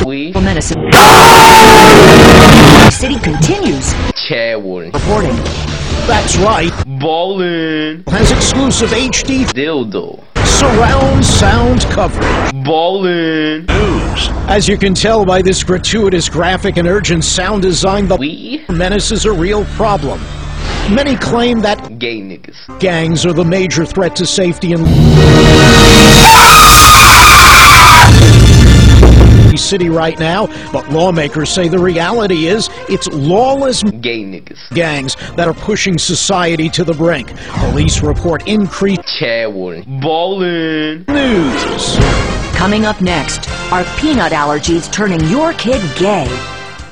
We menace. City continues chair warning. reporting. That's right. Ballin'. Has exclusive HD Dildo. surround sound coverage. Ballin'. News. As you can tell by this gratuitous graphic and urgent sound design, the We menace is a real problem. Many claim that gay niggas. gangs are the major threat to safety in city right now, but lawmakers say the reality is it's lawless Gay niggas. gangs that are pushing society to the brink. Police report increased Chair warning. Ballin'. news. Coming up next, are peanut allergies turning your kid gay?